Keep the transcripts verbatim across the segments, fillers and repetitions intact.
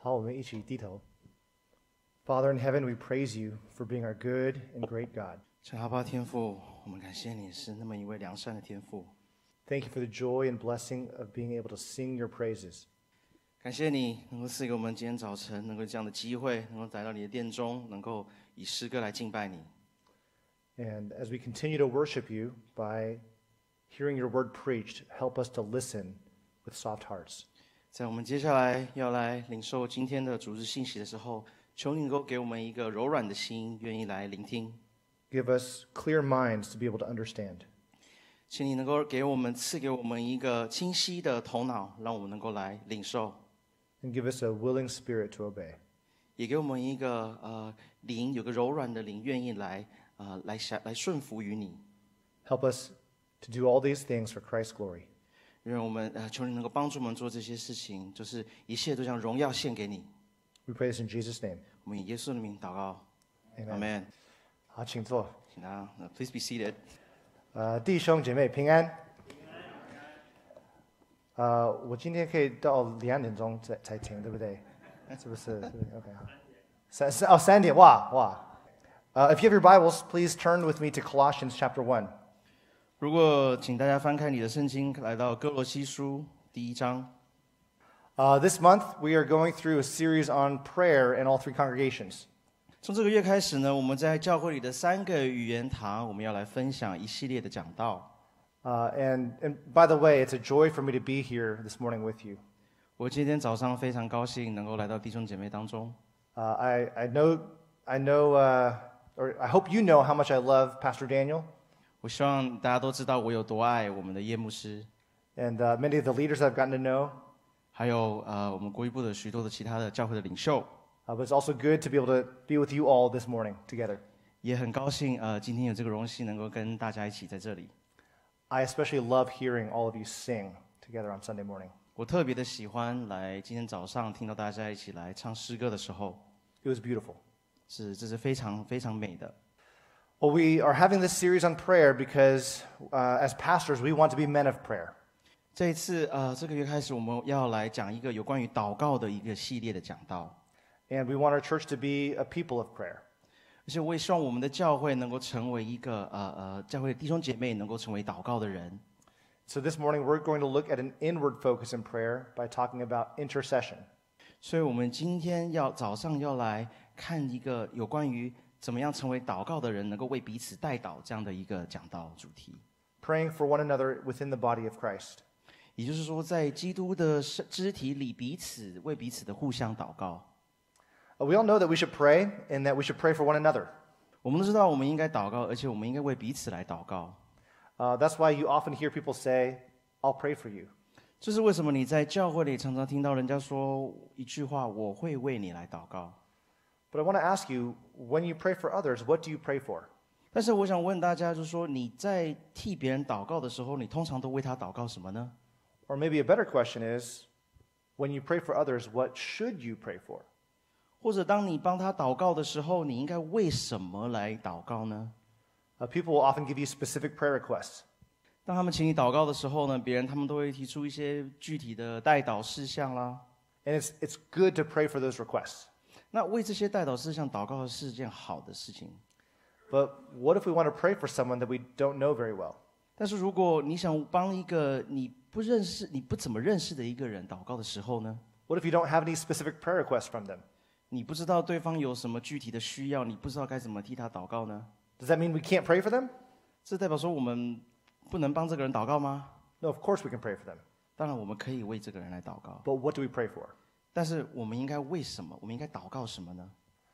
好，我们一起低头。Father in heaven, we praise you for being our good and great God. 神阿爸天父，我们感谢你是那么一位良善的天父。 Thank you for the joy and blessing of being able to sing your praises. 感谢你能够赐给我们今天早晨能够这样的机会，能够来到你的殿中，能够以诗歌来敬拜你。 And as we continue to worship you by hearing your word preached, help us to listen with soft hearts. 在我们接下来要来领受今天的主日信息的时候，求你能够给我们一个柔软的心，愿意来聆听。 Give us clear minds to be able to understand. 请你能够给我们赐给我们一个清晰的头脑，让我们能够来领受。 And give us a willing spirit to obey. 也给我们一个呃灵，有个柔软的灵，愿意来呃来下来顺服于你。 Help us to do all these things for Christ's glory. 愿我们呃求你能够帮助我们做这些事情，就是一切都将荣耀献给你。 We pray this in Jesus' name. 我们以耶稣的名祷告 Amen. ，Amen。 好，请坐。 请大家、呃、，Please be seated。 呃，弟兄姐妹平安。呃，我今天可以到两点钟才才停，对不对？是不是？是不是 OK 好。三三哦三点，哇哇。Uh, if you have your Bibles, please turn with me to Colossians chapter one. 如果请大家翻开你的圣经，来到哥罗西书第一章。 Uh, this month, we are going through a series on prayer in all three congregations. 从这个月开始呢，我们在教会里的三个语言堂，我们要来分享一系列的讲道。 Uh, and, and by the way, it's a joy for me to be here this morning with you. 我今天早上非常高兴能够来到弟兄姐妹当中。 Uh, I, I know, I know, uh, or I hope you know how much I love Pastor Daniel. 我希望大家都知道我有多爱我们的叶牧师， And uh, many of the leaders I've gotten to know. 还有呃我们国语部的许多的其他的教会的领袖。 Uh, but it's also good to be able to be with you all this morning together. 也很高兴呃今天有这个荣幸能够跟大家一起在这里。 I especially love hearing all of you sing together on Sunday morning. 我特别的喜欢来今天早上听到大家一起来唱诗歌的时候， It was beautiful. 是这是非常非常美的。 Well, we are having this series on prayer because uh, as pastors, we want to be men of prayer. 这一次呃这个月开始，我们要来讲一个有关于祷告的一个系列的讲道。 And we want our church to be a people of prayer. 而且我也希望我们的教会能够成为一个呃呃教会的弟兄姐妹能够成为祷告的人。 So this morning, we're going to look at an inward focus in prayer by talking about intercession. 所以我们今天要早上要来看一个有关于怎么样成为祷告的人，能够为彼此代祷这样的一个讲道主题。 Praying for one another within the body of Christ. 也就是说，在基督的肢体里，彼此为彼此的互相祷告。 Uh, we all know that we should pray and that we should pray for one another. 我们都知道，我们应该祷告，而且我们应该为彼此来祷告。 Uh, that's why you often hear people say, I'll pray for you. 这是为什么你在教会里常常听到人家说一句话：“我会为你来祷告。” But I want to ask you, when you pray for others, what do you pray for? 但是我想问大家，就是说你在替别人祷告的时候，你通常都为他祷告什么呢？ Or maybe a better question is, when you pray for others, what should you pray for? 或者当你帮他祷告的时候，你应该为什么来祷告呢？ Uh, people will often give you specific prayer requests. 当他们请你祷告的时候呢，别人他们都会提出一些具体的代祷事项啦。 And it's, it's good to pray for those requests. 那为这些代祷事项祷告是件好的事情。 But what if we want to pray for someone that we don't know very well? 但是如果你想帮一个你不认识、你不怎么认识的一个人祷告的时候呢？ What if you don't have any specific prayer requests from them? 你不知道对方有什么具体的需要，你不知道该怎么替他祷告呢？ Does that mean we can't pray for them? 这代表说我们不能帮这个人祷告吗？ No, of course we can pray for them. 当然，我们可以为这个人来祷告。 But what do we pray for? 但是我们应该为什么？我们应该祷告什么呢？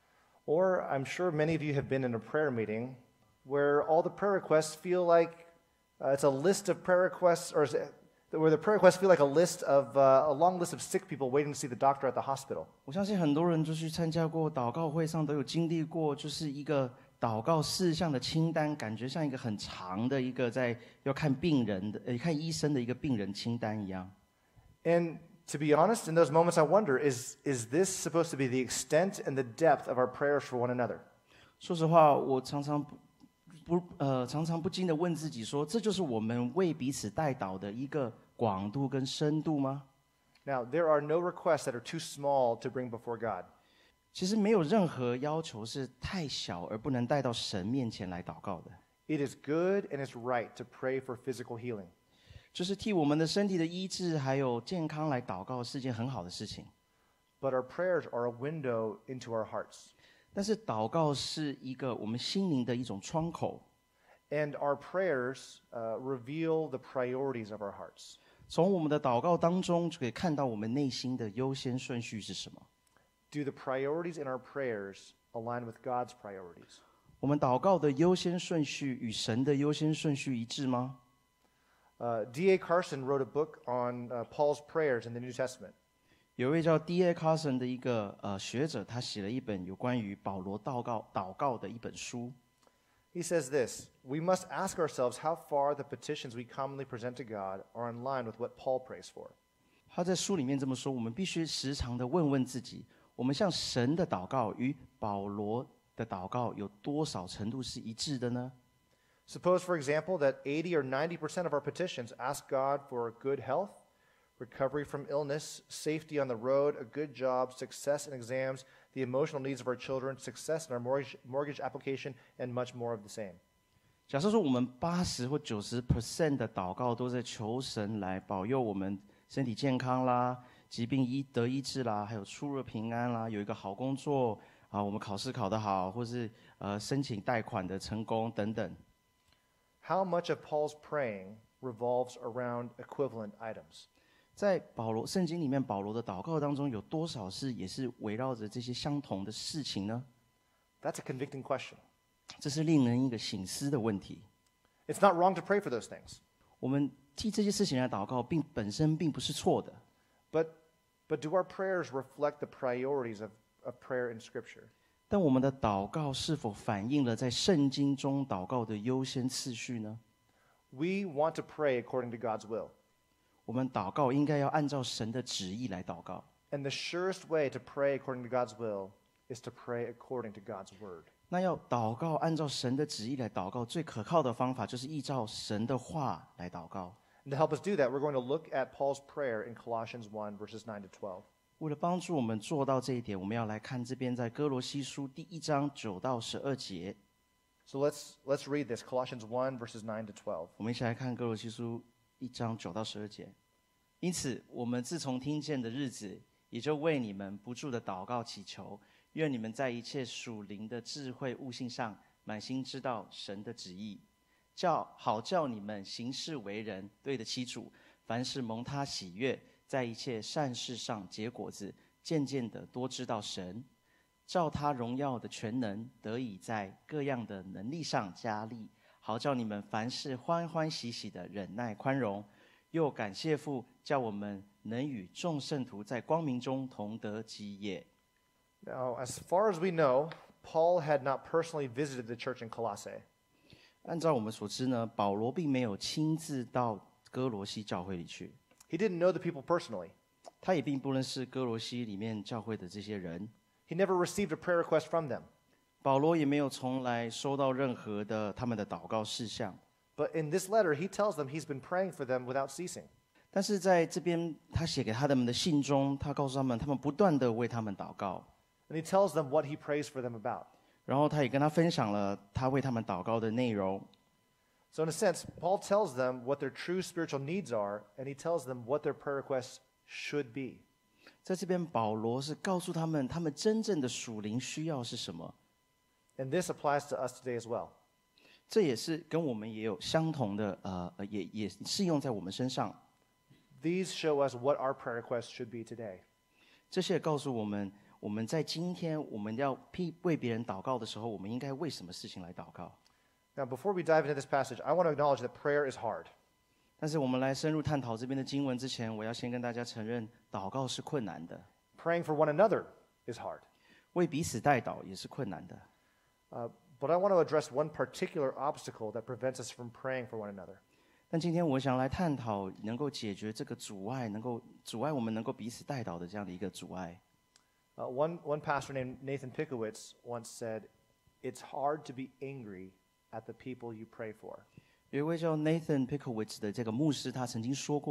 Or I'm sure many of you have been in a prayer meeting where all the prayer requests feel like uh, it's a list of prayer requests, or is it, where the prayer requests feel like a list of uh, a long list of sick people waiting to see the doctor at the hospital. 我相信很多人就去参加过祷告会上，都有经历过，就是一个祷告事项的清单，感觉像一个很长的一个在要看病人的、呃看医生的一个病人清单一样。 And to be honest, in those moments I wonder, is, is this supposed to be the extent and the depth of our prayers for one another? 说实话，我常常不不呃常常不禁的问自己说，这就是我们为彼此代祷的一个广度跟深度吗？ Now, there are no requests that are too small to bring before God. 其实没有任何要求是太小而不能带到神面前来祷告的。 It is good and it's right to pray for physical healing. 就是替我们的身体的医治还有健康来祷告是件很好的事情。 But our prayers are a window into our hearts. 但是祷告是一个我们心灵的一种窗口。 And our prayers uh, reveal the priorities of our hearts. 从我们的祷告当中就可以看到我们内心的优先顺序是什么。 Do the priorities in our prayers align with God's priorities? 我们祷告的优先顺序与神的优先顺序一致吗？ Uh, D A Carson wrote a book on uh, Paul's prayers in the New Testament. 有一位叫 D A Carson 的一个呃学者，他写了一本有关于保罗祷告祷告的一本书。 He says this: We must ask ourselves how far the petitions we commonly present to God are in line with what Paul prays for. 他在书里面这么说：我们必须时常的问问自己，我们向神的祷告与保罗的祷告有多少程度是一致的呢？ Suppose, for example, that eighty or ninety percent of our petitions ask God for good health, recovery from illness, safety on the road, a good job, success in exams, the emotional needs of our children, success in our mortgage, mortgage application, and much more of the same. 假设说我们八十或九十 percent 的祷告都在求神来保佑我们身体健康啦、疾病医得医治啦，还有出入平安啦，有一个好工作啊，我们考试考得好，或是呃申请贷款的成功等等。 How much of Paul's praying revolves around equivalent items? 在保罗圣经里面，保罗的祷告当中有多少是也是围绕着这些相同的事情呢？ That's a convicting question. 这是令人一个省思的问题。 It's not wrong to pray for those things, 我们替这些事情来祷告，并本身并不是错的。 but but do our prayers reflect the priorities of, of prayer in Scripture? 但我们的祷告是否反映了在圣经中祷告的优先次序呢？ We want to pray according to God's will. 我们祷告应该要按照神的旨意来祷告。 And the surest way to pray according to God's will is to pray according to God's word. 那要祷告按照神的旨意来祷告，最可靠的方法就是依照神的话来祷告。 And to help us do that, we're going to look at Paul's prayer in Colossians one, verses nine to twelve. 为了帮助我们做到这一点，我们要来看这边在哥罗西书第一章九到十二节。 So let's, let's read this, Colossians one, verses nine to twelve. 我们一起来看哥罗西书一章九到十二节。因此，我们自从听见的日子，也就为你们不住的祷告祈求，愿你们在一切属灵的智慧悟性上，满心知道神的旨意，叫好叫你们行事为人对得起主，凡事蒙他喜悦，在一切善事上结果子，渐渐的多知道神，照他荣耀的全能，得以在各样的能力上加力，好叫你们凡事欢欢喜喜的忍耐宽容。又感谢父，叫我们能与众圣徒在光明中同得基业。 Now, as far as we know, Paul had not personally visited the church in Colossae. 按照我们所知呢，保罗并没有亲自到哥罗西教会里去， He didn't know the people personally. 他也并不认识哥罗西里面教会的这些人。 He never received a prayer request from them. 保罗也没有从来收到任何的他们的祷告事项。 But in this letter, he tells them he's been praying for them without ceasing. 但是在这边他写给他们的信中，他告诉他们，他们不断的为他们祷告， And he tells them what he prays for them about. 然后他也跟他分享了他为他们祷告的内容。 So, in a sense, Paul tells them what their true spiritual needs are, and he tells them what their prayer requests should be. 在这边，保罗是告诉他们，他们真正的属灵需要是什么。 And this applies to us today as well. 这也是跟我们也有相同的，呃，呃也也适用在我们身上。 These show us what our prayer requests should be today. 这些也告诉我们，我们在今天我们要替为别人祷告的时候，我们应该为什么事情来祷告？ Now, before we dive into this passage, I want to acknowledge that prayer is hard. 但是我们来深入探讨这边的经文之前，我要先跟大家承认，祷告是困难的， Praying for one another is hard. 为彼此代祷也是困难的。 Uh, but I want to address one particular obstacle that prevents us from praying for one another. 但今天我想来探讨能够解决这个阻碍，能够阻碍我们能够彼此代祷的这样的一个阻碍。 Uh, one, one pastor named Nathan Pickowitz once said, "It's hard to be angry at the people you pray for." 有一位叫 Nathan Pickowitz 的这个牧师，他曾经说过，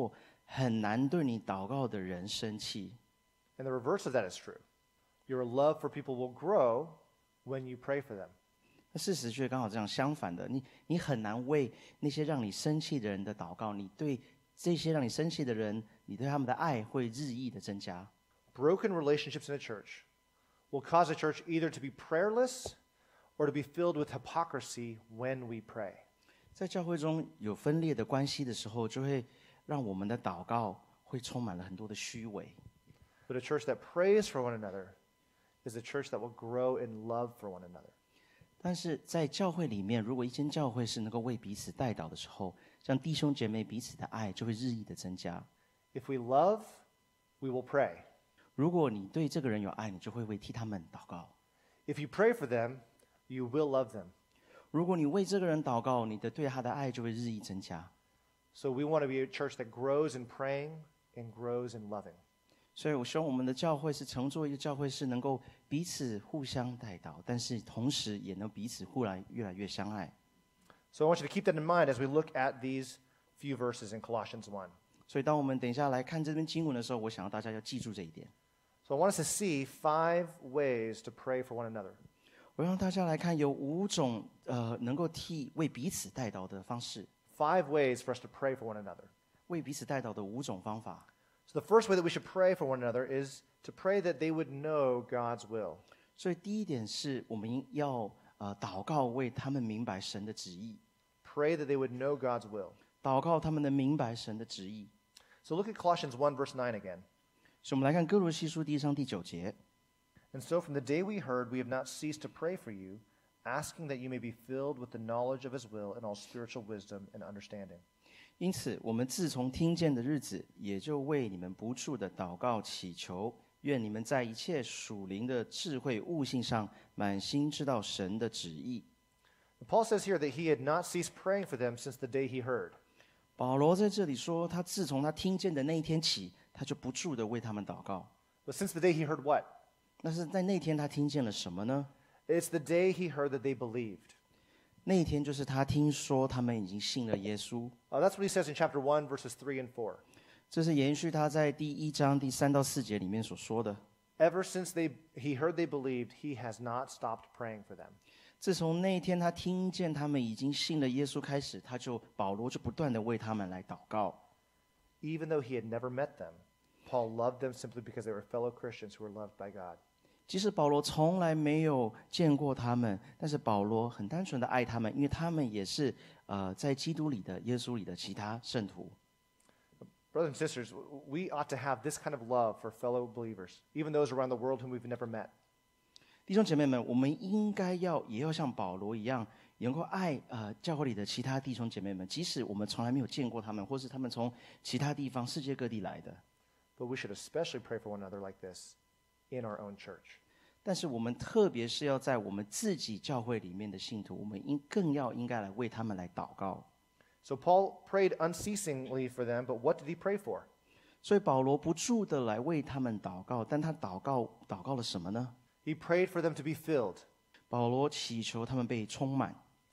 很难对你祷告的人生气。 And the reverse of that is true. Your love for people will grow when you pray for them. 那事实却刚好这样相反的，你你很难为那些让你生气的人的祷告，你对这些让你生气的人，你对他们的爱会日益的增加。 Broken relationships in a church will cause a church either to be prayerless or to be filled with hypocrisy when we pray. 在教会中有分裂的关系的时候，就会让我们的祷告会充满了很多的虚伪。 But a church that prays for one another is a church that will grow in love for one another. 但是在教会里面，如果一间教会是能够为彼此代祷的时候，像弟兄姐妹彼此的爱就会日益的增加。 If we love, we will pray. 如果你对这个人有爱，你就会为替他们祷告。 If you pray for them, you will love them. 如果你为这个人祷告，你的对他的爱就会日益增加。 So we want to be a church that grows in praying and grows in loving. 所以我希望我们的教会是乘坐一个教会，是能够彼此互相代祷，但是同时也能彼此互来越来越相爱。 So I want you to keep that in mind as we look at these few verses in Colossians one. 所以当我们等一下来看这篇经文的时候，我想要大家要记住这一点。 So I want us to see five ways to pray for one another. 我让大家来看有五种呃能够替为彼此代祷的方式， Five ways for us to pray for one another. 为彼此代祷的五种方法。 So the first way that we should pray for one another is to pray that they would know God's will. 所以第一点是我们要呃祷告，为他们明白神的旨意， Pray that they would know God's will. 祷告他们能明白神的旨意。 So look at Colossians one, verse nine again. 所以我们来看哥罗西书第一章第九节。 And so from the day we heard, we have not ceased to pray for you, asking that you may be filled with the knowledge of his will and all spiritual wisdom and understanding. 因此，我们自从听见的日子，也就为你们不住的祷告祈求，愿你们在一切属灵的智慧悟性上，满心知道神的旨意。 Paul says here that he had not ceased praying for them since the day he heard. 保罗在这里说，他自从他听见的那一天起，他就不住的为他们祷告。 But since the day he heard what? 但是在那天他听见了什么呢？ It's the day he heard that they believed. 那一天就是他听说他们已经信了耶稣。 Uh, that's what he says in chapter one, verses three and four. 这是延续他在第一章第三到四节里面所说的。 Ever since they, he heard they believed, he has not stopped praying for them. 自从那一天他听见他们已经信了耶稣开始，他就保罗就不断的为他们来祷告。 Even though he had never met them, Paul loved them simply because they were fellow Christians who were loved by God. 即使保罗从来没有见过他们，但是保罗很单纯的爱他们，因为他们也是呃在基督里的耶稣里的其他圣徒。 Brothers and sisters, we ought to have this kind of love for fellow believers, even those around the world whom we've never met. 弟兄姐妹们，我们应该要也要像保罗一样，也能够爱呃教会里的其他弟兄姐妹们，即使我们从来没有见过他们，或是他们从其他地方、世界各地来的。 But we should especially pray for one another like this in our own church. 但是我们特别是要在我们自己教会里面的信徒，我们应更要应该来为他们来祷告。 So Paul prayed unceasingly for them, but what did he pray for? 所以保罗不住的来为他们祷告，但他祷告祷告了什么呢？ He prayed for them to be filled, 保罗祈求他们被充满，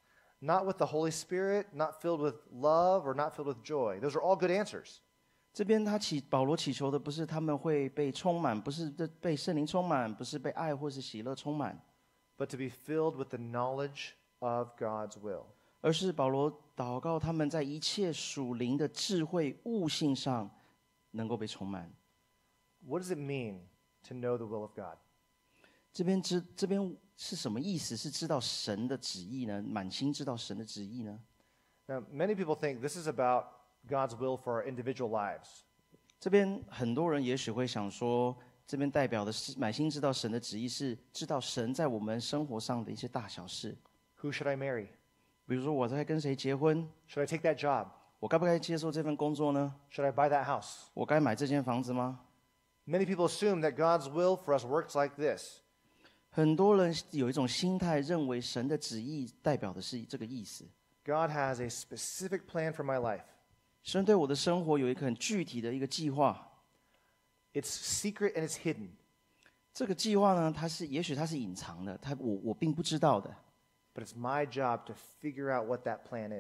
not with the Holy Spirit, not filled with love, or not filled with joy. Those are all good answers. 这边他祈保罗祈求的不是他们会被充满，不是被圣灵充满，不是被爱或是喜乐充满， but to be filled with the knowledge of God's will. 而是保罗祷告他们在一切属灵的智慧悟性上能够被充满。 What does it mean to know the will of God? 这边知这边是什么意思？是知道神的旨意呢？满心知道神的旨意呢？ Now, many people think this is about God's will for our individual lives. 这边很多人也许会想说，这边代表的是满心知道神的旨意，是知道神在我们生活上的一些大小事。 Who should I marry? 比如说我在跟谁结婚， Should I take that job? 我该不该接受这份工作呢？ Should I buy that house? 我该买这间房子吗？ Many people assume that God's will for us works like this. 很多人有一种心态，认为神的旨意代表的是这个意思。 God has a specific plan for my life. 神对我的生活有一个很具体的一个计划。 It's secret and it's hidden. 这个计划呢，它是也许它是隐藏的，它我我并不知道的。 But it's my job to figure out what that plan is.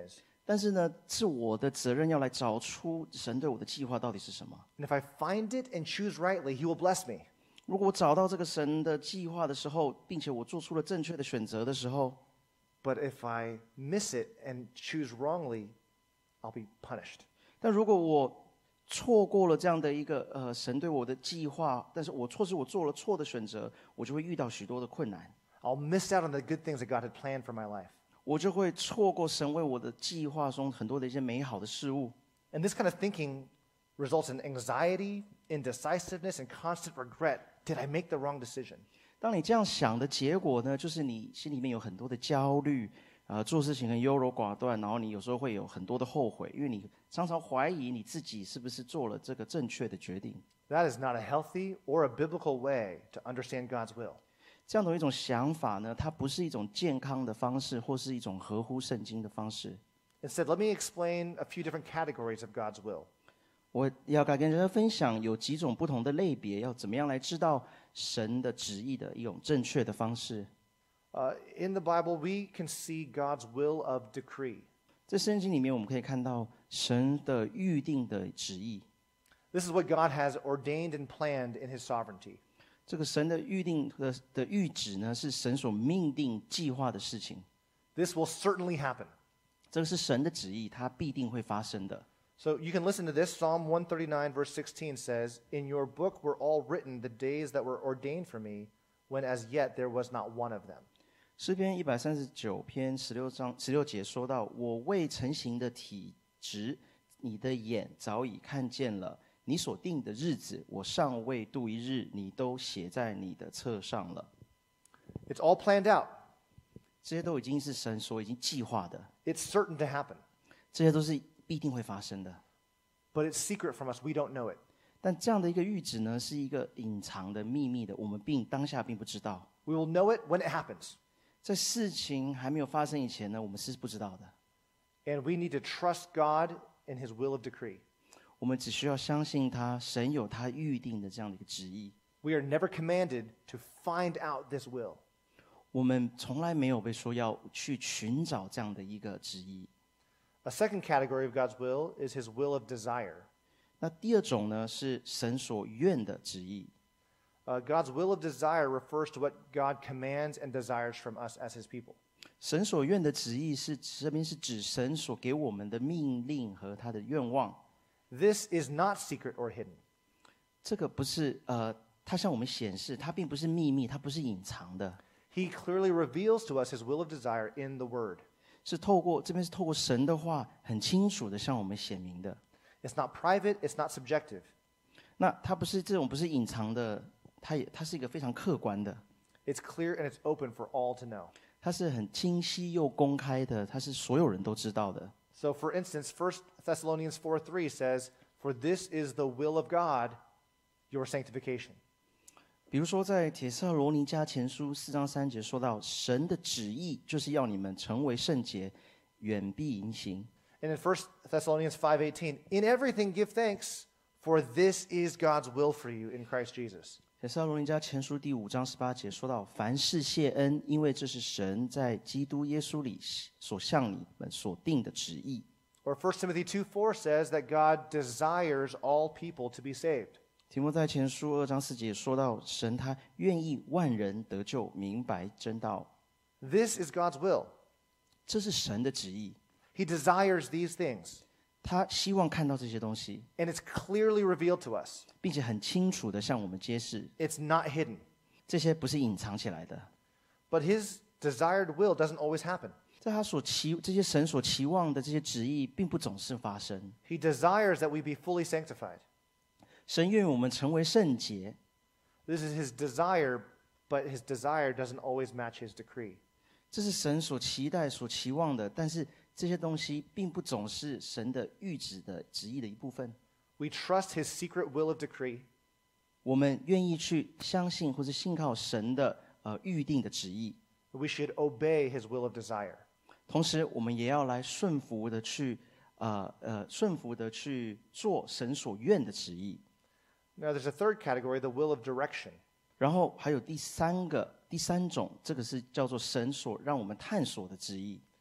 但是呢，是我的责任要来找出神对我的计划到底是什么。 And if I find it and choose rightly, He will bless me. 如果我找到这个神的计划的时候，并且我做出了正确的选择的时候， But if I miss it and choose wrongly, I'll be punished. 但如果我错过了这样的一个呃神对我的计划，但是我错是我做了错的选择，我就会遇到许多的困难， I'll miss out on the good things that God had planned for my life. 我就会错过神为我的计划中很多的一些美好的事物。 And this kind of thinking results in anxiety, indecisiveness, and constant regret. Did I make the wrong decision? 当你这样想的结果呢，就是你心里面有很多的焦虑，呃，做事情很优柔寡断，然后你有时候会有很多的后悔，因为你常常怀疑你自己是不是做了这个正确的决定。 That is not a healthy or a biblical way to understand God's will. 这样的一种想法呢，它不是一种健康的方式，或是一种合乎圣经的方式。 Instead, let me explain a few different categories of God's will. 我要该跟大家分享有几种不同的类别，要怎么样来知道神的旨意的一种正确的方式。 Uh, in the Bible, we can see God's will of decree. 在圣经里面，我们可以看到神的预定的旨意。 This is what God has ordained and planned in His sovereignty. 这个神的预定的的预旨呢，是神所命定计划的事情。 This will certainly happen. 这个是神的旨意，它必定会发生的。 So you can listen to this. Psalm one thirty-nine, verse sixteen says, In your book were all written the days that were ordained for me, when as yet there was not one of them. 诗篇一百三十九篇十六章十六节说到：“我未成形的体质，你的眼早已看见了；你所定的日子，我尚未度一日，你都写在你的册上了。” It's all planned out. 这些都已经是神所已经计划的， It's certain to happen. 这些都是必定会发生的。 But it's secret from us. We don't know it. 但这样的一个预旨呢，是一个隐藏的秘密的，我们并当下并不知道。 We will know it when it happens. 在事情还没有发生以前呢，我们是不知道的。 And we need to trust God in His will of decree. 我们只需要相信他，神有他预定的这样的一个旨意。 We are never commanded to find out this will. 我们从来没有被说要去寻找这样的一个旨意。 A second category of God's will is His will of desire. 那第二种呢，是神所愿的旨意。 Uh, God's will of desire refers to what God commands and desires from us as His people. 神所愿的旨意是这边是指神所给我们的命令和他的愿望。 This is not secret or hidden. 这个不是呃，它向我们显示，它并不是秘密，它不是隐藏的， He clearly reveals to us His will of desire in the Word. 是透过这边是透过神的话，很清楚的向我们显明的。 It's not private, it's not subjective. 那它不是这种不是隐藏的，它也它是一个非常客观的， It's clear and it's open for all to know. 它是很清晰又公开的，它是所有人都知道的。 So, for instance, First Thessalonians four three says, For this is the will of God, your sanctification. 比如说，在帖撒罗尼迦前书四章三节说到，神的旨意就是要你们成为圣洁，远避淫行。 And in First Thessalonians five eighteen, In everything give thanks, for this is God's will for you in Christ Jesus. 帖撒罗尼迦前书第五章十八节说到，凡事谢恩，因为这是神在基督耶稣里所向你们所定的旨意。 Or First Timothy two four says that God desires all people to be saved. 提摩太前书二章四节说到，神他愿意万人得救，明白真道。 This is God's will. 这是神的旨意， He desires these things, 他希望看到这些东西， and it's clearly revealed to us. 并且很清楚的向我们揭示， It's not hidden. 这些不是隐藏起来的。 But His desired will doesn't always happen. 在他所期这些神所期望的这些旨意，并不总是发生。 He desires that we be fully sanctified. 神愿我们成为圣洁， This is His desire, but His desire doesn't always match His decree. 这是神所期待、所期望的，但是这些东西并不总是神的预旨的旨意的一部分。 We trust His secret will of decree, 我们愿意去相信或者信靠神的呃预定的旨意， but we should obey His will of desire. 同时我们也要来顺服的去呃呃顺服的去做神所愿的旨意。 Now, there's a third category, the will of direction. 然后还有第三个第三种，这个是叫做神所让我们探索的旨意。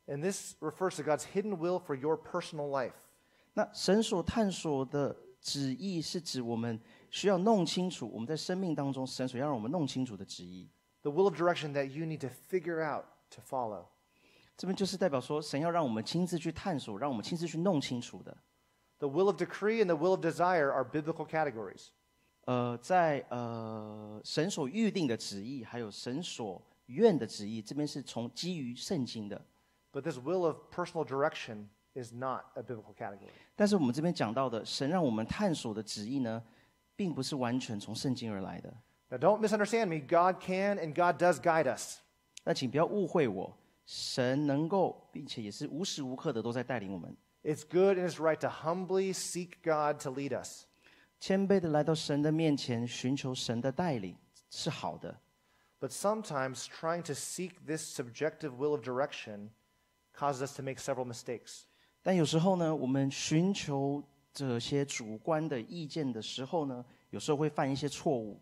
And this refers to God's hidden will for your personal life. 那神所探索的旨意是指我们需要弄清楚我们在生命当中神所要让我们弄清楚的旨意。 The will of direction that you need to figure out to follow. 这边就是代表说，神要让我们亲自去探索，让我们亲自去弄清楚的。 The will of decree and the will of desire are biblical categories. 呃，在呃神所预定的旨意，还有神所愿的旨意，这边是从基于圣经的。 But this will of personal direction is not a biblical category. 但是我们这边讲到的，神让我们探索的旨意呢，并不是完全从圣经而来的。 Now, don't misunderstand me. God can and God does guide us. 那请不要误会我，神能够，并且也是无时无刻的都在带领我们。 It's good and it's right to humbly seek God to lead us. 谦卑的来到神的面前，寻求神的带领是好的。 But sometimes trying to seek this subjective will of direction causes us to make several mistakes. 但有时候呢，我们寻求这些主观的意见的时候呢，有时候会犯一些错误。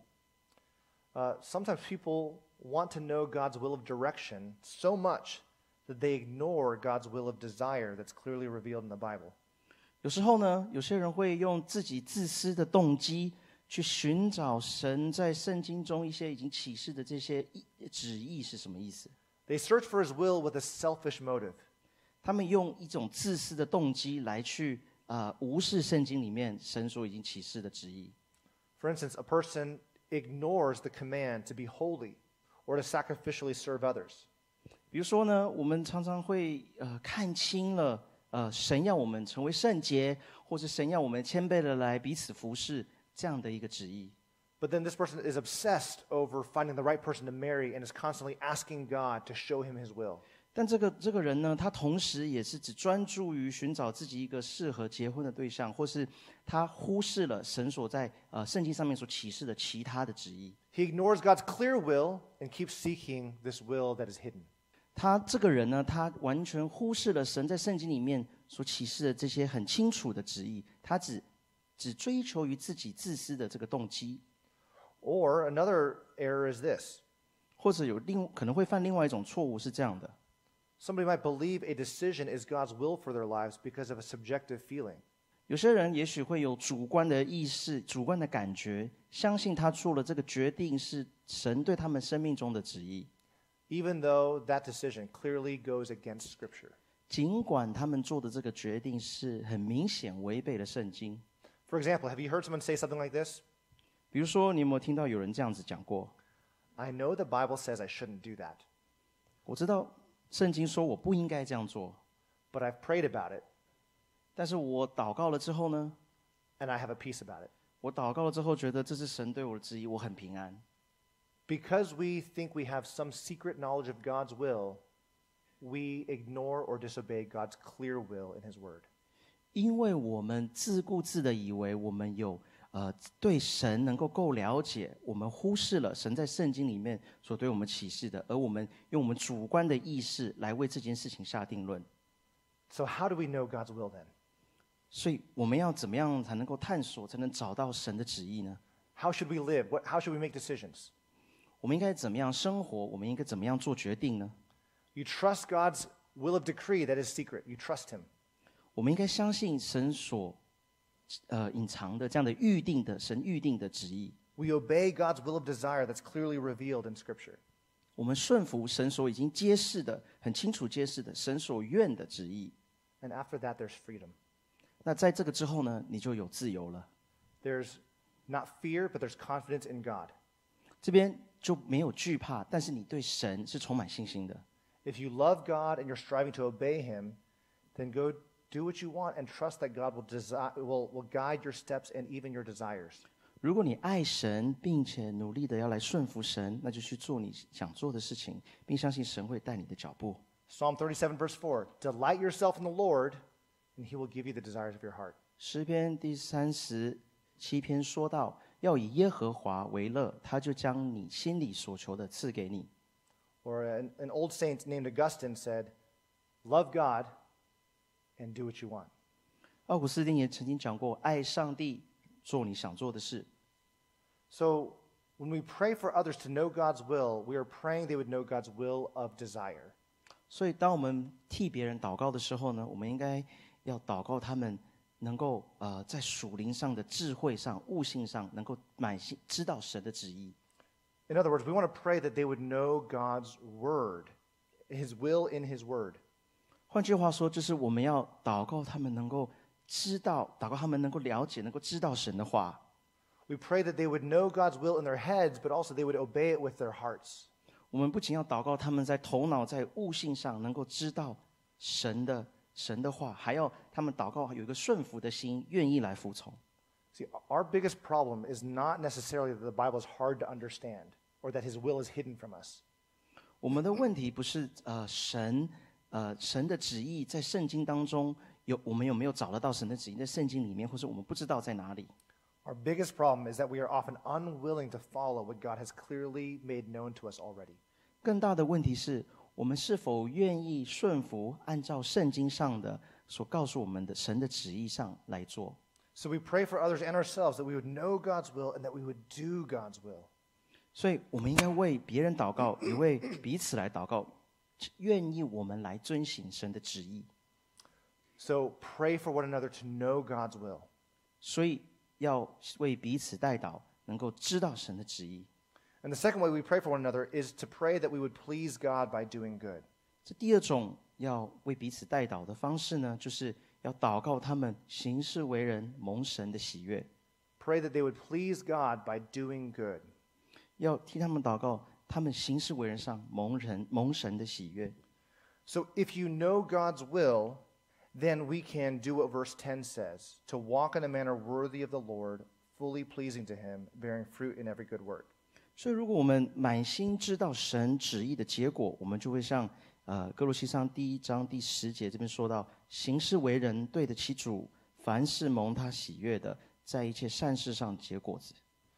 Uh, sometimes people want to know God's will of direction so much that they ignore God's will of desire that's clearly revealed in the Bible. 有时候呢，有些人会用自己自私的动机去寻找神在圣经中一些已经启示的这些旨意是什么意思。 They search for his will with a selfish motive. 他们用一种自私的动机来去呃无视圣经里面神所已经启示的旨意。 For instance, a person ignores the command to be holy or to sacrificially serve others. 比如说呢，我们常常会呃看清了呃神要我们成为圣洁，或是神要我们谦卑的来彼此服侍这样的一个旨意。 But then this person is obsessed over finding the right person to marry and is constantly asking God to show him his will. 但这个这个人呢，他同时也是只专注于寻找自己一个适合结婚的对象，或是他忽视了神所在呃圣经上面所启示的其他的旨意。 He ignores God's clear will and keeps seeking this will that is hidden. 他这个人呢，他完全忽视了神在圣经里面所启示的这些很清楚的旨意，他只只追求于自己自私的这个动机。 Or another error is this. 或者有另可能会犯另外一种错误是这样的。 Somebody might believe a decision is God's will for their lives because of a subjective feeling. 有些人也许会有主观的意识、主观的感觉，相信他做了这个决定是神对他们生命中的旨意， even though that decision clearly goes against Scripture. 尽管他们做的这个决定是很明显违背了圣经。 For example, have you heard someone say something like this? 比如说，你有没有听到有人这样子讲过？ I know the Bible says I shouldn't do that, 我知道圣经说我不应该这样做， but I've prayed about it 但是我祷告了之后呢， and I have a peace about it. 我祷告了之后觉得这是神对我的旨意，我很平安。 Because we think we have some secret knowledge of God's will, we ignore or disobey God's clear will in His Word. 因为我们自顾自的以为我们有呃对神能够够了解，我们忽视了神在圣经里面所对我们启示的，而我们用我们主观的意识来为这件事情下定论。 So how do we know God's will then? 所以我们要怎么样才能够探索，才能找到神的旨意呢？ How should we live? What, how should we make decisions? 我们应该怎么样生活？我们应该怎么样做决定呢？ You trust God's will of decree that is secret. You trust Him. 我们应该相信神所呃隐藏的这样的预定的神预定的旨意。 We obey God's will of desire that's clearly revealed in Scripture. 我们顺服神所已经揭示的、很清楚揭示的神所愿的旨意。 And after that, there's freedom. 那在这个之后呢，你就有自由了。 There's not fear, but there's confidence in God. 这边就没有惧怕，但是你对神是充满信心的。 If you love God and you're striving to obey Him, then go do what you want and trust that God will, desi- will, will guide your steps and even your desires. 如果你爱神，并且努力的要来顺服神，那就去做你想做的事情，并相信神会带你的脚步。 Psalm thirty-seven, verse four. Delight yourself in the Lord, and He will give you the desires of your heart. 诗篇第三十七篇说到，要以耶和华为乐，他就将你心里所求的赐给你。 Or an, an old saint named Augustine said, love God and do what you want. 奥古斯丁也曾经讲过，爱上帝，做你想做的事。 So when we pray for others to know God's will, we are praying they would know God's will of desire. 所以，当我们替别人祷告的时候呢，我们应该要祷告他们能够呃在属灵上的智慧上、悟性上，能够满心知道神的旨意。 In other words, we want to pray that they would know God's word, His will in His word. 换句话说，就是我们要祷告他们能够知道，祷告他们能够了解，能够知道神的话。 We pray that they would know God's will in their heads, but also they would obey it with their hearts. 我们不仅要祷告他们在头脑、在悟性上能够知道神的神的话，还要他们祷告有一个顺服的心，愿意来服从。 See, our biggest problem is not necessarily that the Bible is hard to understand or that His will is hidden from us. 我们的问题不是呃神呃神的旨意在圣经当中有我们有没有找得到神的旨意在圣经里面，或是我们不知道在哪里。 Our biggest problem is that we are often unwilling to follow what God has clearly made known to us already. 更大的问题是我们是否愿意顺服，按照圣经上的所告诉我们的神的旨意上来做。 So we pray for others and ourselves that we would know God's will and that we would do God's will. 所以我们应该为别人祷告，也为彼此来祷告，愿意我们来遵行神的旨意。 So pray for one another to know God's will. 所以要为彼此代祷，能够知道神的旨意。 And the second way we pray for one another is to pray that we would please God by doing good. 这第二种要为彼此代祷的方式呢，就是要祷告他们行事为人蒙神的喜悦。 Pray that they would please God by doing good. 要替他们祷告，他们行事为人上蒙人蒙神的喜悦。 So if you know God's will, then we can do what verse ten says, to walk in a manner worthy of the Lord, fully pleasing to Him, bearing fruit in every good work. 所以，如果我们满心知道神旨意的结果，我们就会像呃哥罗西书第一章第十节这边说到，行事为人对得起主，凡事蒙他喜悦的，在一切善事上结果子。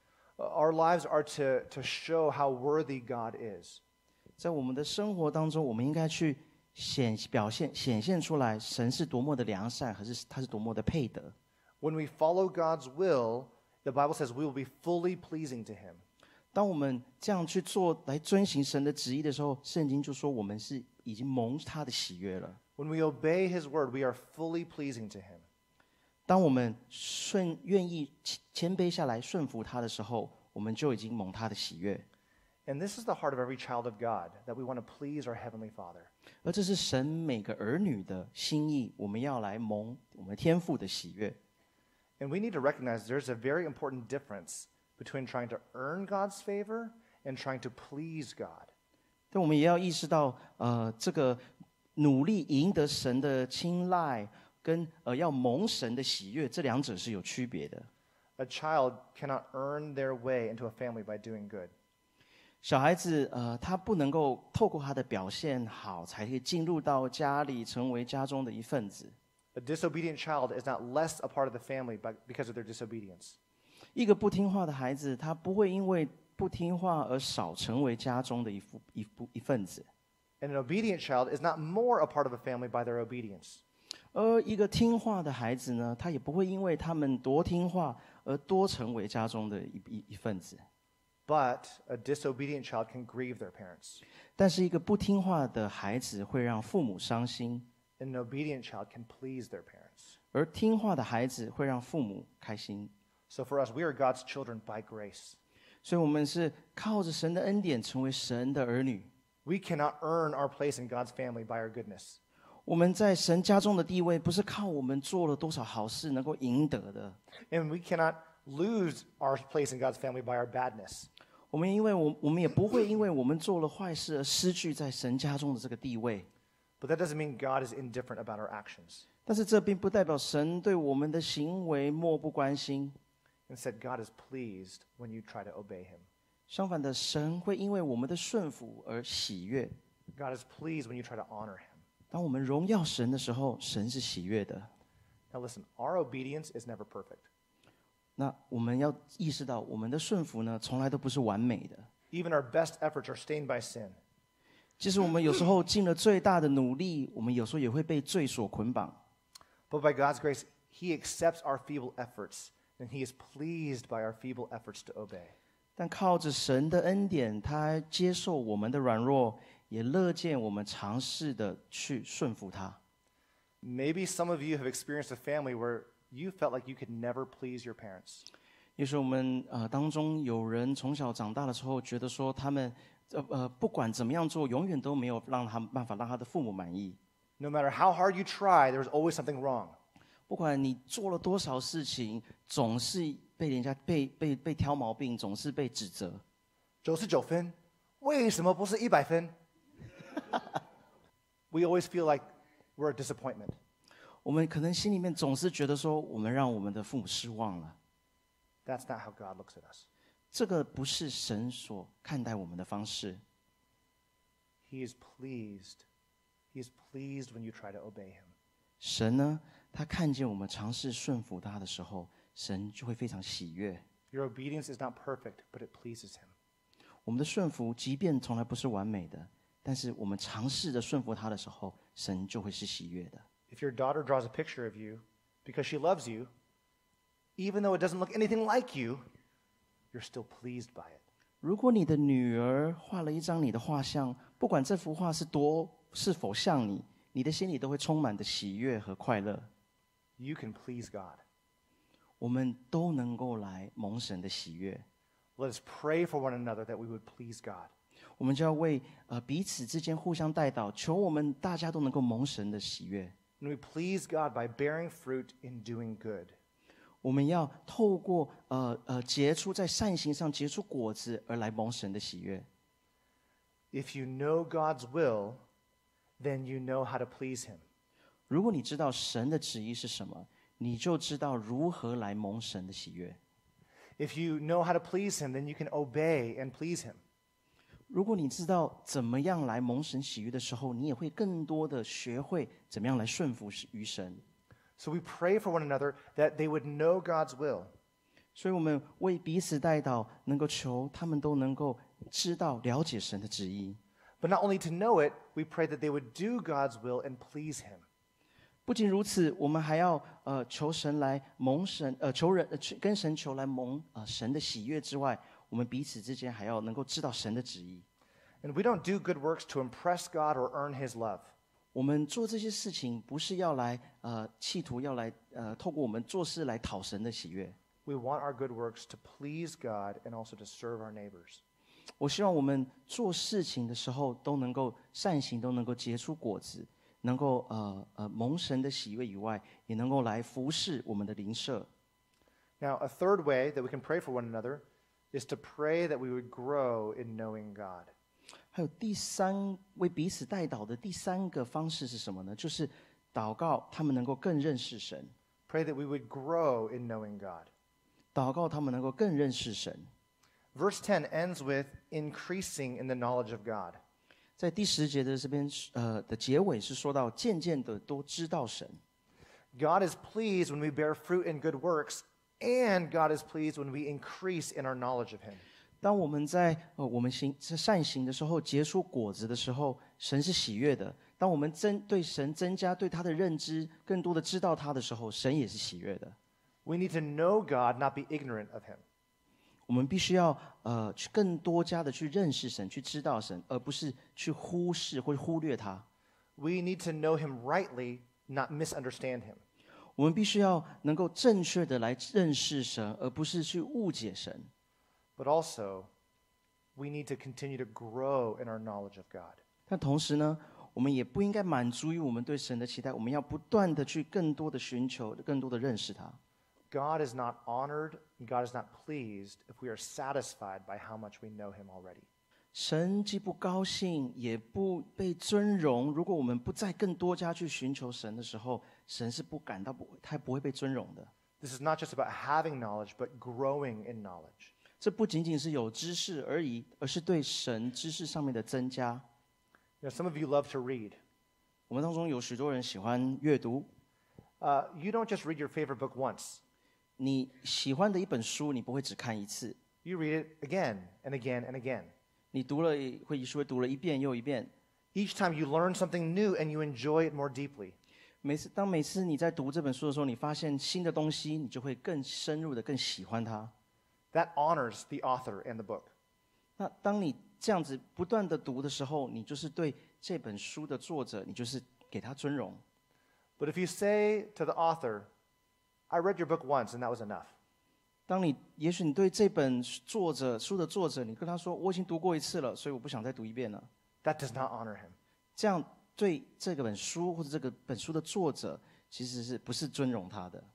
Our lives are to, to show how worthy God is. 在我们的生活当中，我们应该去显表现显现出来，神是多么的良善，还是他是多么的配得。 When we follow God's will, the Bible says we will be fully pleasing to Him. 当我们这样去做，来遵行神的旨意的时候，圣经就说我们是已经蒙他的喜悦了。 When we obey His word, we are fully pleasing to Him. 当我们顺愿意谦卑下来顺服他的时候，我们就已经蒙他的喜悦。 And this is the heart of every child of God, that we want to please our Heavenly Father. 而这是神每个儿女的心意，我们要来蒙我们天父的喜悦。 And we need to recognize there's a very important difference between trying to earn God's favor and trying to please God. 但我们也要意识到，呃，这个努力赢得神的青睐，跟呃要蒙神的喜悦，这两者是有区别的。 A child cannot earn their way into a family by doing good. 小孩子，呃，他不能够透过他的表现好，才可以进入到家里，成为家中的一份子。 A disobedient child is not less a part of the family by, because of their disobedience. 一个不听话的孩子，他不会因为不听话而少成为家中的一副一部一份子。 And an obedient child is not more a part of a family by their obedience. 而一个听话的孩子呢，他也不会因为他们多听话而多成为家中的一一一份子。 But a disobedient child can grieve their parents. 但是一个不听话的孩子会让父母伤心， And an obedient child can please their parents. 而听话的孩子会让父母开心。 So for us, we are God's children by grace. 所以我们是靠着神的恩典成为神的儿女。 We cannot earn our place in God's family by our goodness. 我们在神家中的地位，不是靠我们做了多少好事能够赢得的。 And we cannot lose our place in God's family by our badness. 我们因为我我们也不会因为我们做了坏事而失去在神家中的这个地位。 But that doesn't mean God is indifferent about our actions. 但是这并不代表神对我们的行为漠不关心。 Instead, God is pleased when you try to obey Him. 相反的，神会因为我们的顺服而喜悦。 God is pleased when you try to honor Him. 当我们荣耀神的时候，神是喜悦的。 Now listen, our obedience is never perfect. 那我们要意识到，我们的顺服呢，从来都不是完美的。 Even our best efforts are stained by sin. 即使我们有时候尽了最大的努力，我们有时候也会被罪所捆绑。 But by God's grace, He accepts our feeble efforts, and He is pleased by our feeble efforts to obey. 但靠着神的恩典，他接受我们的软弱， 也乐见我们尝试的去顺服他。 Maybe some of you have experienced a family where you felt like you could never please your parents. 也许我们呃当中有人从小长大的时候，觉得说他们呃呃不管怎么样做，永远都没有让他们办法让他的父母满意。 No matter how hard you try, there's always something wrong. 不管你做了多少事情，总是被人家被被被挑毛病，总是被指责。 九十九分，为什么不是一百分？ We always feel like we're a disappointment. 我们可能心里面总是觉得说，我们让我们的父母失望了。 That's not how God looks at us. 这个不是神所看待我们的方式。 He is pleased. He is pleased when you try to obey him. 神呢，他看见我们尝试顺服他的时候，神就会非常喜悦。 Your obedience is not perfect, but it pleases him. 我们的顺服，即便从来不是完美的，但是我们尝试着顺服他的时候，神就会是喜悦的。 If your daughter draws a picture of you because she loves you, even though it doesn't look anything like you, you're still pleased by it. 如果你的女儿画了一张你的画像，不管这幅画是多是否像你，你的心里都会充满的喜悦和快乐。 You can please God. 我们都能够来蒙神的喜悦。 Let us pray for one another that we would please God. 我们就要为呃彼此之间互相代祷，求我们大家都能够蒙神的喜悦。 And we please God by bearing fruit in doing good. 我们要透过呃呃结出在善行上结出果子，而来蒙神的喜悦。 If you know God's will, then you know how to please him. 如果你知道神的旨意是什么，你就知道如何来蒙神的喜悦。 If you know how to please him, then you can obey and please him. 如果你知道怎么样来蒙神喜悦的时候，你也会更多的学会怎么样来顺服于神。 So we pray for one another that they would know God's will. 所以我们为彼此代祷，能够求他们都能够知道、了解神的旨意。 But not only to know it, we pray that they would do God's will and please him. 不仅如此，我们还要呃求神来蒙神，呃求人、呃、跟神求来蒙呃神的喜悦之外，我们彼此之间还要能够知道神的旨意。 And we don't do good works to impress God or earn his love. 我们做这些事情，不是要来呃企图要来呃透过我们做事来讨神的喜悦。 We want our good works to please God and also to serve our neighbors. 我希望我们做事情的时候都能够善行，都能够结出果子，能够呃呃蒙神的喜悦以外，也能够来服侍我们的邻舍。 Now, a third way that we can pray for one another is to pray that we would grow in knowing God. 还有第三为彼此代祷的第三个方式是什么呢？就是祷告他们能够更认识神， Pray that we would grow in knowing God. 祷告他们能够更认识神。 Verse ten ends with increasing in the knowledge of God. 在第十节的这边呃的结尾是说到渐渐的都知道神。 God is pleased when we bear fruit in good works, and God is pleased when we increase in our knowledge of him. 当我们在呃我们行善行的时候结出果子的时候，神是喜悦的。当我们增对神增加对他的认知，更多的知道他的时候，神也是喜悦的。 We need to know God, not be ignorant of him. 我们必须要呃去更多加的去认识神，去知道神，而不是去忽视或忽略他。 We need to know him rightly, not misunderstand him. 我们必须要能够正确的来认识神，而不是去误解神。 But also, we need to continue to grow in our knowledge of God. 但同时呢，我们也不应该满足于我们对神的期待，我们要不断的去更多的寻求，更多的认识他。 God is not honored, and God is not pleased if we are satisfied by how much we know him already. 神既不高兴，也不被尊荣。如果我们不再更多加去寻求神的时候，神是不感到不，他不会被尊荣的。 This is not just about having knowledge, but growing in knowledge. 这不仅仅是有知识而已，而是对神知识上面的增加。 You know, some of you love to read. 我们当中有许多人喜欢阅读， Uh, you don't just read your favorite book once. 你喜欢的一本书，你不会只看一次， You read it again and again and again. 你读了会书会读了一遍又一遍。 Each time you learn something new and you enjoy it more deeply. 每次当每次你在读这本书的时候，你发现新的东西，你就会更深入的更喜欢它。 That honors the author and the book. 那当你这样子不断的读的时候，你就是对这本书的作者，你就是给他尊荣。 But if you say to the author, I read your book once and that was enough. 当你也许你对这本作者书的作者，你跟他说我已经读过一次了，所以我不想再读一遍了。 That does not honor him. 这样对这个本书或者这个本书的作者，其实是不是尊荣他的？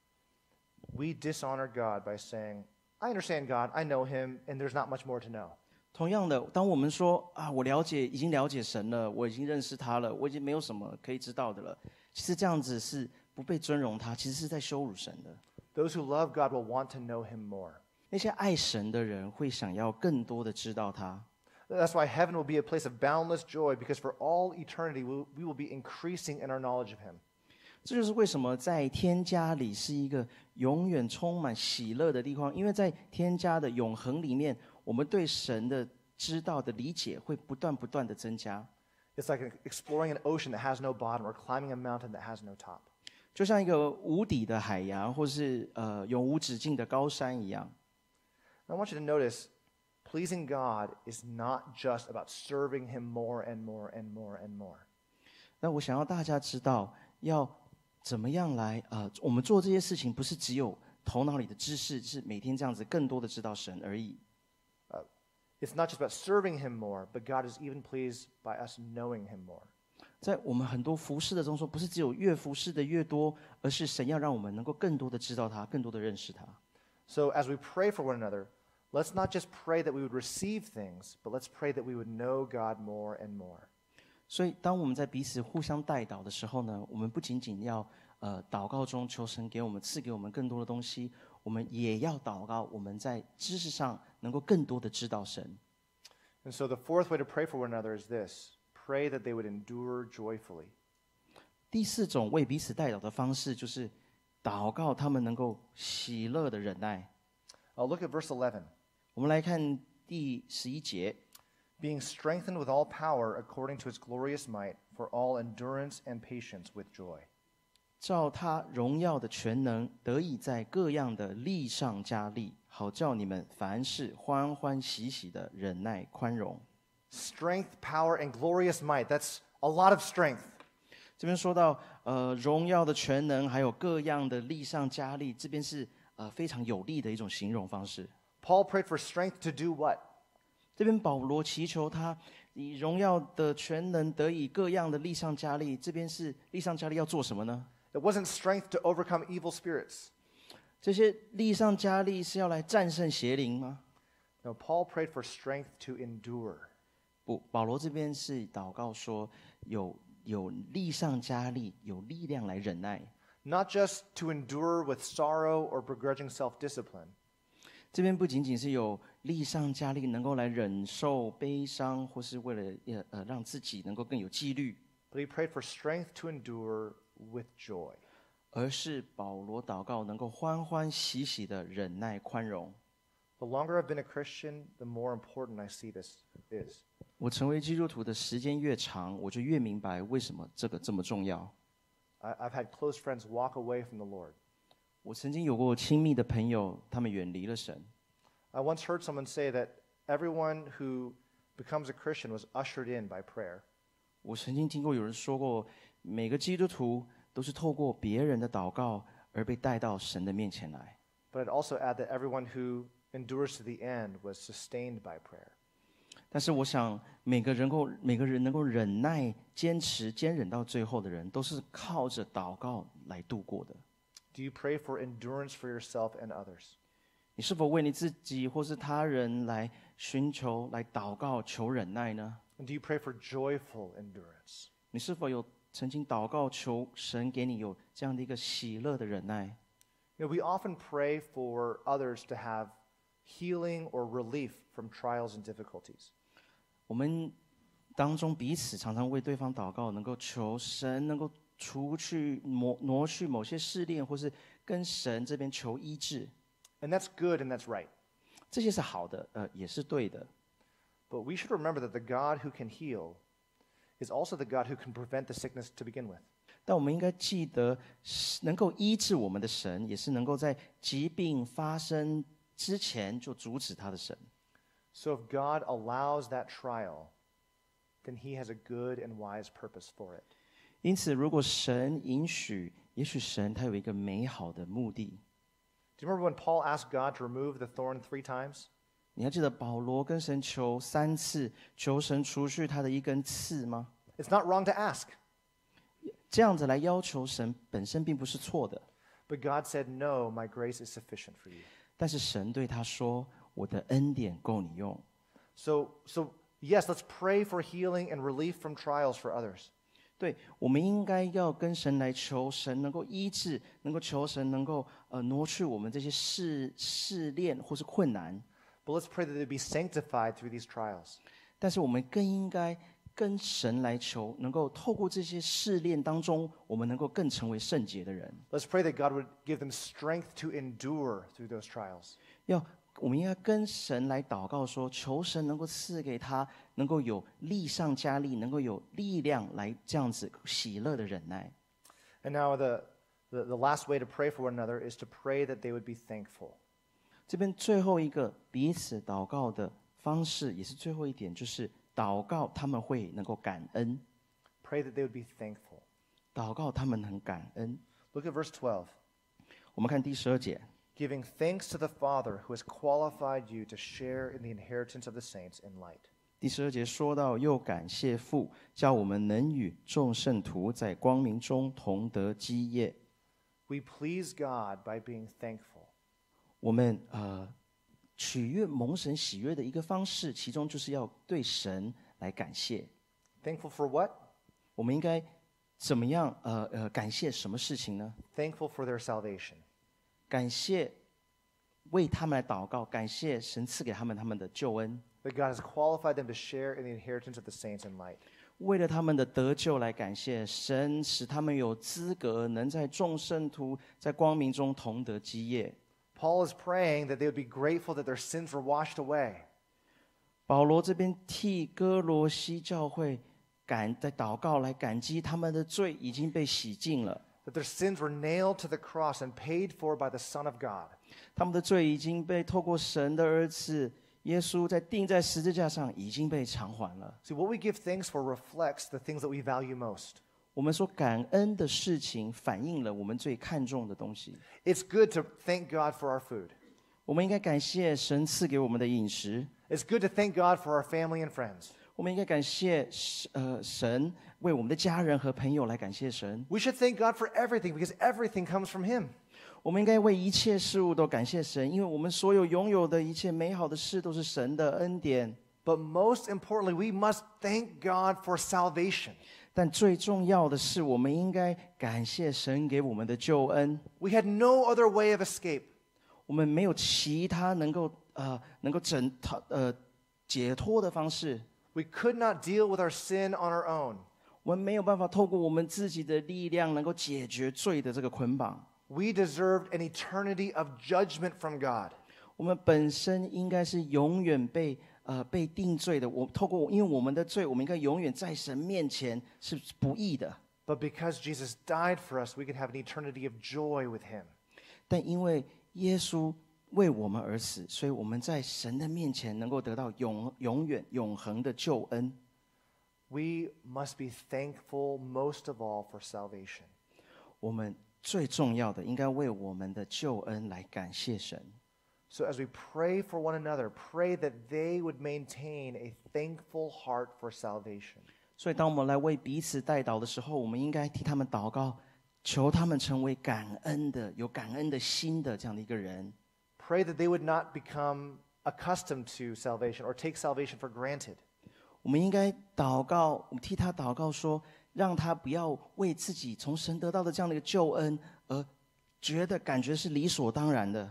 We dishonor God by saying, I understand God, I know him, and there's not much more to know. 同样的，当我们说啊，我了解，已经了解神了，我已经认识他了，我已经没有什么可以知道的了。其实这样子是不被尊荣他，其实是在羞辱神的。 Those who love God will want to know him more. 那些爱神的人会想要更多的知道他。 That's why heaven will be a place of boundless joy, because for all eternity we we will be increasing in our knowledge of him. 这就是为什么在天家里是一个永远充满喜乐的地方，因为在天家的永恒里面，我们对神的知道的理解会不断不断的增加。 It's like exploring an ocean that has no bottom or climbing a mountain that has no top. 就像一个无底的海洋，或是呃永无止境的高山一样。 I want you to notice, pleasing God is not just about serving him more and more and more and more. 那我想要大家知道，要怎么样来呃，我们做这些事情，不是只有头脑里的知识，是每天这样子更多的知道神而已。 It's not just about serving him more, but God is even pleased by us knowing him more. 在我们很多服侍的中说，不是只有越服侍的越多，而是神要让我们能够更多的知道他，更多的认识他。 So as we pray for one another, let's not just pray that we would receive things, but let's pray that we would know God more and more. 所以，当我们在彼此互相代祷的时候呢，我们不仅仅要呃祷告中求神给我们赐给我们更多的东西，我们也要祷告，我们在知识上能够更多的知道神。 And so the fourth way to pray for one another is this: pray that they would endure joyfully. 第四种为彼此代祷的方式，就是祷告他们能够喜乐的忍耐。 Uh, look at verse eleven. 我们来看第十一节。 Being strengthened with all power according to his glorious might, for all endurance and patience with joy. 照他荣耀的全能，得以在各样的力上加力，好叫你们凡事欢欢喜喜的忍耐宽容。 Strength, power, and glorious might. That's a lot of strength. 这边说到呃荣耀的全能，还有各样的力上加力，这边是呃非常有力的一种形容方式。 Paul prayed for strength to do what? 这边保罗祈求他以荣耀的全能得以各样的力上加力，这边是力上加力要做什么呢？ It wasn't strength to overcome evil spirits. 这些力上加力是要来战胜邪灵吗？ No, Paul prayed for strength to endure. 不，保罗这边是祷告说有有力上加力，有力量来忍耐。 Not just to endure with sorrow or begrudging self-discipline, 这边不仅仅是有力上加力，能够来忍受悲伤，或是为了呃呃让自己能够更有纪律， but he prayed for strength to endure with joy. 而是保罗祷告能够欢欢喜喜的忍耐宽容。 The longer I've been a Christian, the more important I see this is. 我成为基督徒的时间越长，我就越明白为什么这个这么重要。 I, I've had close friends walk away from the Lord. 我曾经有过亲密的朋友，他们远离了神。 I once heard someone say that everyone who becomes a Christian was ushered in by prayer. 我曾经听过有人说过，每个基督徒都是透过别人的祷告而被带到神的面前来。 But I'd also add that everyone who endures to the end was sustained by prayer. 但是我想，每个人够每个人能够忍耐、坚持、坚忍到最后的人，都是靠着祷告来度过的。 Do you pray for endurance for yourself and others? 你是否为你自己或是他人来寻求、来祷告、求忍耐呢？ And do you pray for joyful endurance? 你是否有曾经祷告求神给你有这样的一个喜乐的忍耐？ You know, we often pray for others to have healing or relief from trials and difficulties. 我们当中彼此常常为对方祷告，能够求神能够除去挪挪去某些试炼，或是跟神这边求医治， And that's good and that's right. 这些是好的，呃，也是对的。 But we should remember that the God who can heal is also the God who can prevent the sickness to begin with. 但我们应该记得，能够医治我们的神，也是能够在疾病发生之前就阻止他的神。 So if God allows that trial, then he has a good and wise purpose for it. 因此，如果神允许，也许神他有一个美好的目的。 Do you remember when Paul asked God to remove the thorn three times? 你还记得保罗跟神求三次，求神除去他的一根刺吗？ It's not wrong to ask. 这样子来要求神本身并不是错的， But God said, no, my grace is sufficient for you. 但是神对他说：“我的恩典够你用。” So, so yes, let's pray for healing and relief from trials for others. 对，我们应该要跟神来求神能够医治，能够求神能够呃挪去我们这些试试炼或是困难。 But let's pray that they be sanctified through these trials. 但是我们更应该跟神来求，能够透过这些试炼当中，我们能够更成为圣洁的人。 Let's pray that God would give them strength to endure through those trials. 要我们应该跟神来祷告说，求神能够赐给他，能够有力上加力，能够有力量来这样子喜乐的忍耐。 And now the, the, the last way to pray for one another is to pray that they would be thankful. 这边最后一个彼此祷告的方式，也是最后一点，就是祷告他们会能够感恩， Pray that they would be thankful. 祷告他们很感恩。 Look at verse twelve. 我们看第十二节。 Giving thanks to the Father who has qualified you to share in the inheritance of the saints in light. 第十二节说到，又感谢父，叫我们能与众圣徒在光明中同得基业。 We please God by being thankful. 我们呃取悦蒙神喜悦的一个方式，其中就是要对神来感谢。 Thankful for what? 我们应该怎么样呃呃感谢什么事情呢？ Thankful for their salvation. 感谢为他们来祷告，感谢神赐给他们他们的救恩， That God has qualified them to share in the inheritance of the saints in light. 为了他们的得救来感谢神，使他们有资格能在众圣徒在光明中同得基业。 Paul is praying that they would be grateful that their sins were washed away. 保罗这边替哥罗西教会感在祷告来感激他们的罪已经被洗净了， That their sins were nailed to the cross and paid for by the Son of God. 他们的罪已经被透过神的儿子耶稣在钉在十字架上已经被偿还了。 See, what we give thanks for reflects the things that we value most. 我们说感恩的事情反映了我们最看重的东西。 It's good to thank God for our food. 我们应该感谢神赐给我们的饮食， It's good to thank God for our family and friends. 我们应该感谢呃神为我们的家人和朋友来感谢神。 We should thank God for everything because everything comes from Him. 我们应该为一切事物都感谢神，因为我们所有拥有的一切美好的事都是神的恩典。 But most importantly, we must thank God for salvation. 但最重要的是，我们应该感谢神给我们的救恩。 We had no other way of escape. 我们没有其他能够呃能够整套呃解脱的方式， We could not deal with our sin on our own. 我们没有办法透过我们自己的力量能够解决罪的这个捆绑。 We deserved an eternity of judgment from God. 我们本身应该是永远被呃被定罪的。我透过因为我们的罪，我们应该永远在神面前是不义的。 But because Jesus died for us, we can have an eternity of joy with Him. 但因为耶稣为我们而死，所以我们在神的面前能够得到永永远永恒的救恩。 We must be thankful most of all for salvation. 我们最重要的应该为我们的救恩来感谢神。 So as we pray for one another, pray that they would maintain a thankful heart for salvation. 所以，当我们来为彼此代祷的时候，我们应该替他们祷告，求他们成为感恩的、有感恩的心的这样的一个人。 Pray that they would not become accustomed to salvation or take salvation for granted. 我们应该祷告，我们替他祷告说，让他不要为自己从神得到的这样的一个救恩而觉得感觉是理所当然的。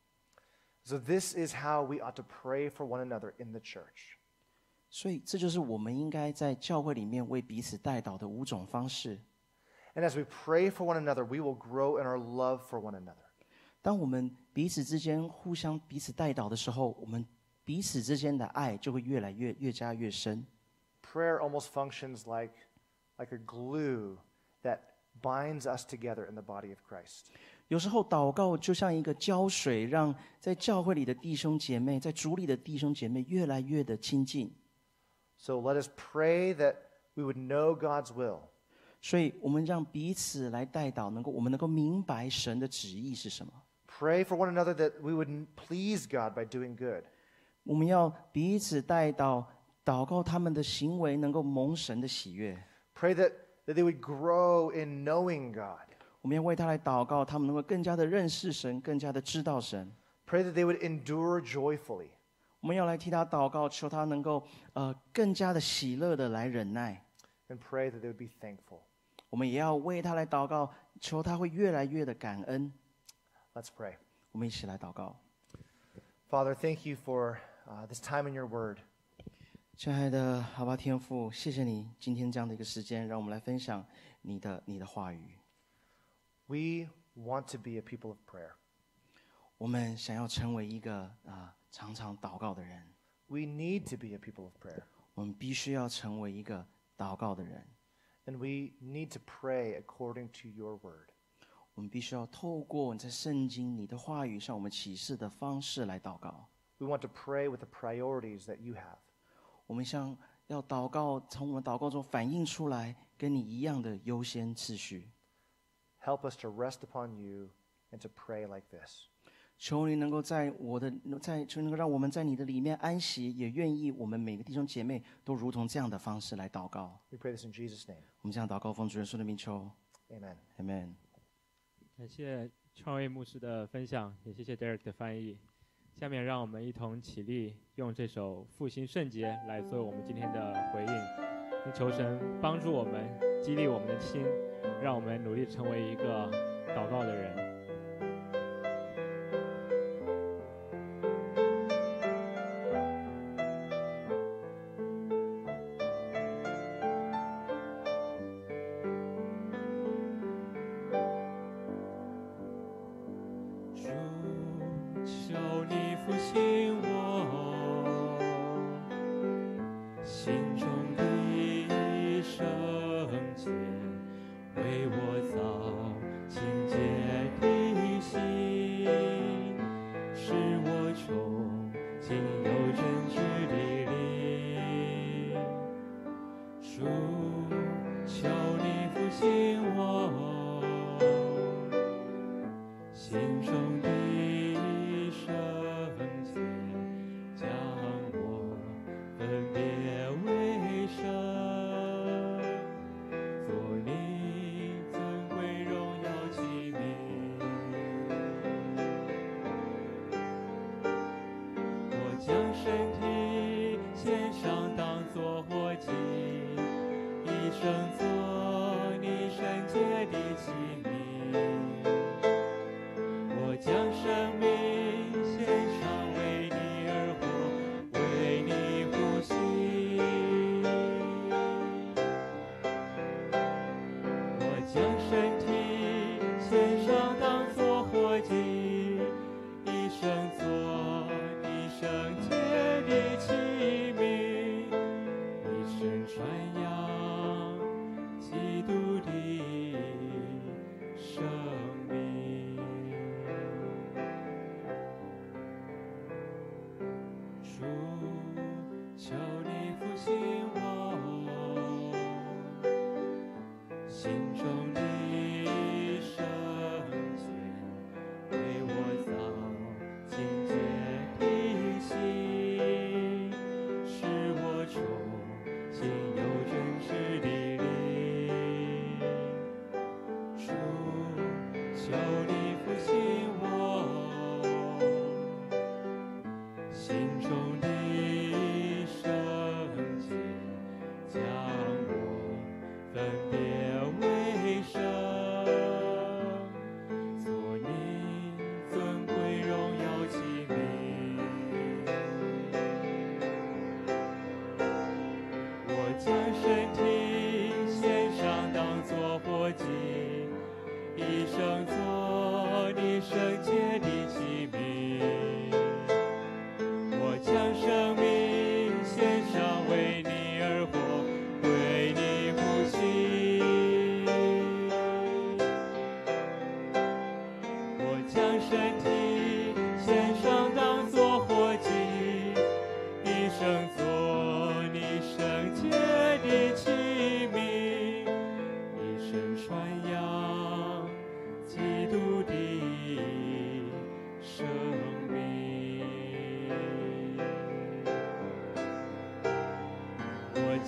So this is how we ought to pray for one another in the church. 所以，这就是我们应该在教会里面为彼此代祷的五种方式。 And as we pray for one another, we will grow in our love for one another. 当我们彼此之间互相彼此代祷的时候，我们彼此之间的爱就会越来越越加越深。 Prayer almost functions like, like a glue that binds us together in the body of Christ. 有时候祷告就像一个浇水，让在教会里的弟兄姐妹，在主里的弟兄姐妹越来越的亲近。 So let us pray that we would know God's will. 所以我们让彼此来代祷，能够我们能够明白神的旨意是什么。 Pray for one another that we would please God by doing good. 我们要彼此代祷，祷告他们的行为能够蒙神的喜悦。 Pray that, that they would grow in knowing God. 我们要为他来祷告，他们能够更加的认识神，更加的知道神。 Pray that they would endure joyfully. 我们要来替他祷告，求他能够呃更加的喜乐的来忍耐。 And pray that they would be thankful. 我们也要为他来祷告，求他会越来越的感恩。 Let's pray. 我们一起来祷告。 Father, thank you for uh, this time in your word. 亲爱的阿爸天父，谢谢你今天这样的一个时间，让我们来分享你的你的话语。 We want to be a people of prayer. 我们想要成为一个啊、呃、常常祷告的人。 We need to be a people of prayer. 我们必须要成为一个祷告的人。 And we need to pray according to your word. 我们必须要透过你在圣经你的话语向我们启示的方式来祷告。 We want to pray with the priorities that you have. 我们想要祷告，从我们祷告中反映出来跟你一样的优先次序。 Help us to rest upon you and to pray like this. 求你能够在我的在，求能够让我们在你的里面安息，也愿意我们每个弟兄姐妹都如同这样的方式来祷告。 We pray this in Jesus' name. 我们这样祷告，奉主耶稣的名求 Amen. ，Amen。 感谢创卫牧师的分享，也谢谢 Derek 的翻译。下面让我们一同起立，用这首复兴圣洁来作为我们今天的回应。求神帮助我们，激励我们的心，让我们努力成为一个祷告的人。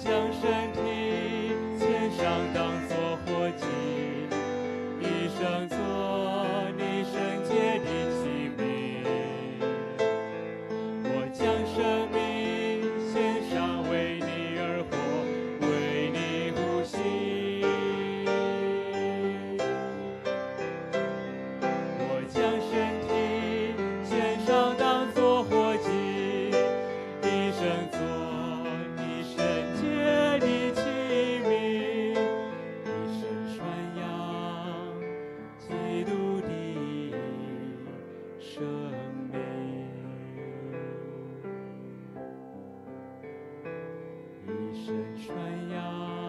将身体献上当作活祭，一生做你圣洁的器皿。我将生命献上，为你而活，为你呼吸。我将身体献上，当作活祭，一生做你圣洁的器皿，一生传扬基督的生命，一生传扬